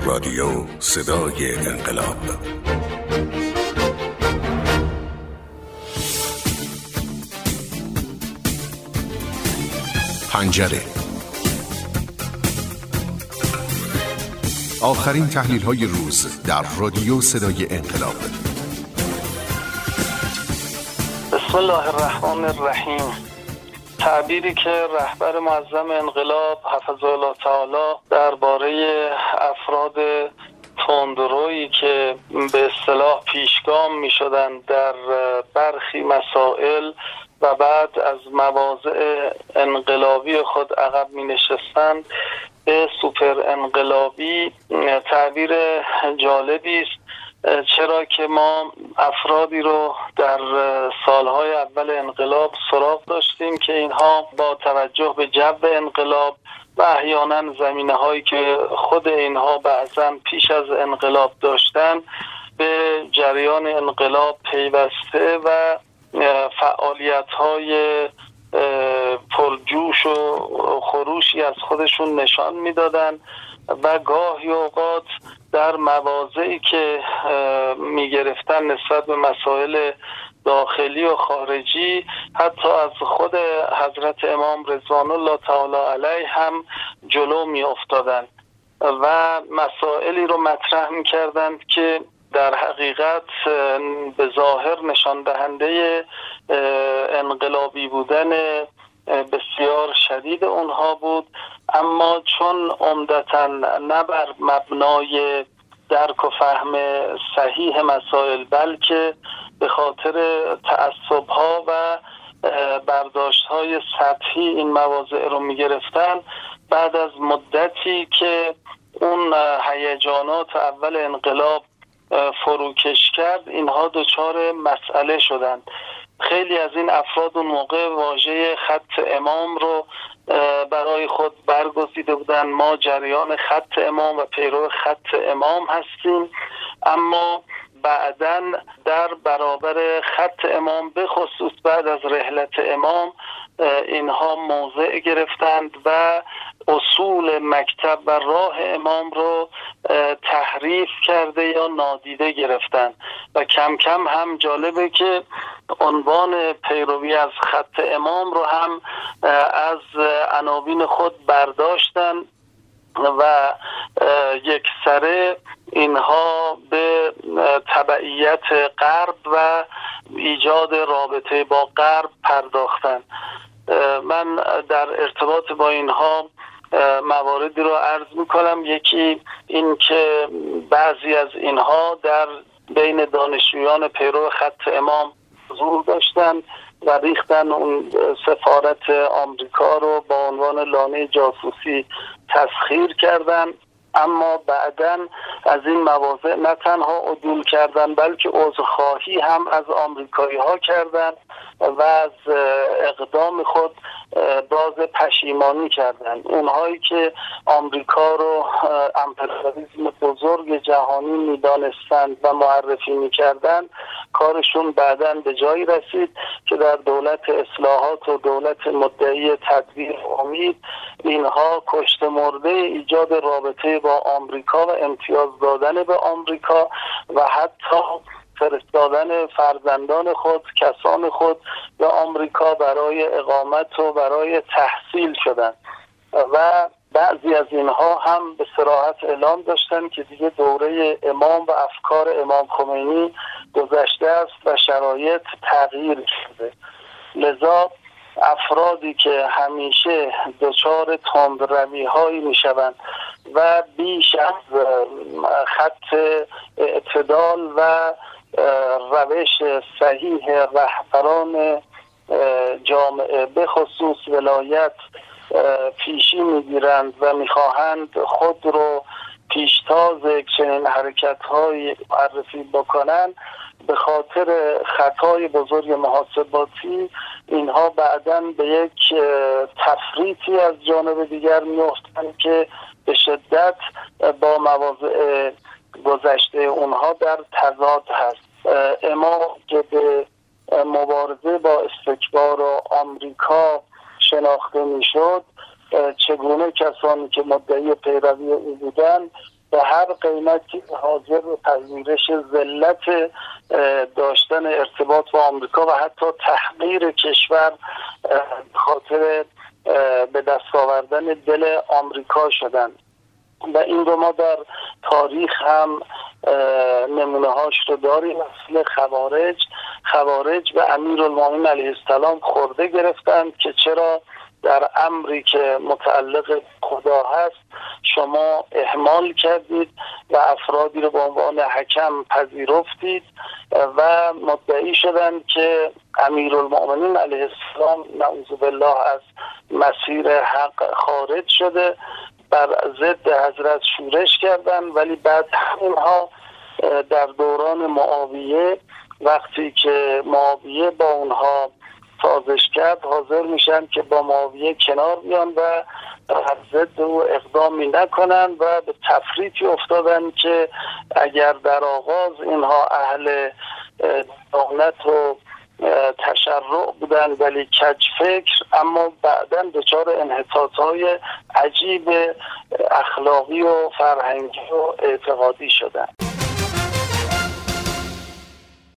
رادیو صدای انقلاب. پنجره. آخرین تحلیل‌های روز در رادیو صدای انقلاب. بسم الله الرحمن الرحیم. تعبیری که رهبر معظم انقلاب حفظه الله تعالی درباره افراد تندرویی که به اصطلاح پیشگام می شدن در برخی مسائل و بعد از مواضع انقلابی خود عقب می نشستند به سوپر انقلابی، تعبیر جالبی است، چرا که ما افرادی رو در سالهای اول انقلاب سراغ داشتیم که اینها با توجه به جو انقلاب و احیانا زمینه‌هایی که خود اینها بعضاً پیش از انقلاب داشتن به جریان انقلاب پیوسته و فعالیت‌های پرجوش و خروشی از خودشون نشان میدادن و گاهی اوقات در مواضعی که میگرفتن نسبت به مسائل داخلی و خارجی حتی از خود حضرت امام رضوان الله تعالی علیه هم جلو می افتادن و مسائلی رو مطرح می کردند که در حقیقت به ظاهر نشان دهنده انقلابی بودن بسیار شدید اونها بود، اما چون عمدتاً نه بر مبنای درک و فهم صحیح مسائل بلکه به خاطر تعصب‌ها و برداشت‌های سطحی این مواضع رو می‌گرفتن، بعد از مدتی که اون هیجانات اول انقلاب فروکش کرد اینها دچار مسئله شدند. خیلی از این افراد اون موقع واژه خط امام رو برای خود برگزیده بودن. ما جریان خط امام و پیرو خط امام هستیم، اما بعداً در برابر خط امام به خصوص بعد از رحلت امام اینها موضع گرفتند و اصول مکتب و راه امام رو تحریف کرده یا نادیده گرفتند و کم کم هم جالبه که عنوان پیروی از خط امام رو هم از عناوین خود برداشتن و یک سره اینها به تبعیت غرب و ایجاد رابطه با غرب پرداختن. من در ارتباط با اینها مواردی رو عرض میکنم. یکی این که بعضی از اینها در بین دانشجویان پیرو خط امام حضور داشتن و ریختن اون سفارت آمریکا رو با عنوان لانه جاسوسی تسخیر کردن، اما بعداً از این مواضع نه تنها عدول کردن بلکه عذرخواهی هم از آمریکایی ها کردن و از اقدام خود باز پشیمانی کردن. اونهایی که آمریکا رو امپریالیسم بزرگ جهانی میدانستند و معرفی میکردن، کارشون بعداً به جایی رسید که در دولت اصلاحات و دولت مدعی تدبیر امید اینها کشت مرده ایجاد رابطه با آمریکا و امتیاز دادن به آمریکا و حتی فرستادن فرزندان خود، کسان خود به آمریکا برای اقامت و برای تحصیل شدند و بعضی از اینها هم به صراحت اعلام داشتن که دیگه دوره امام و افکار امام خمینی گذشته است و شرایط تغییر کرده. لذا افرادی که همیشه دچار تندروی هایی می شوند و بیش از خط اعتدال و روش صحیح رهبران جامعه به خصوص ولایت پیشی میگیرند و میخواهند خود رو پیشتاز چنین حرکت‌های معرفی بکنند، به خاطر خطای بزرگ محاسباتی اینها بعداً به یک تفریطی از جانب دیگر میافتند که به شدت با مواضع گذشته اونها در تضاد هست. امام که به مبارزه با استکبار و آمریکا شناخته میشد، چگونه کسانی که مدعی پیروی او بودند به هر قیمتی حاضر به پذیرش ذلت داشتن ارتباط با آمریکا و حتی تحقیر کشور خاطر به دست آوردن دل آمریکا شدند. و این رو ما در تاریخ هم نمونه هاش رو داریم. مثل خوارج به امیرالمومنین علیه السلام خورده گرفتند که چرا در امری که متعلق خدا هست شما اهمال کردید و افرادی رو به عنوان حکم پذیرفتید و مدعی شدند که امیرالمومنین علیه السلام نعوذ بالله از مسیر حق خارج شده، بر ضد حضرت شورش کردن. ولی بعد همینها در دوران معاویه وقتی که معاویه با اونها سازش کرد حاضر میشن که با معاویه کنار بیان و از ضد او اقدامی نکنن و به تفریطی افتادن که اگر در آغاز اینها اهل دانت و تشرع بودن ولی کج فکر، اما بعداً دچار انحطاط‌های عجیب اخلاقی و فرهنگی و اعتقادی شدن.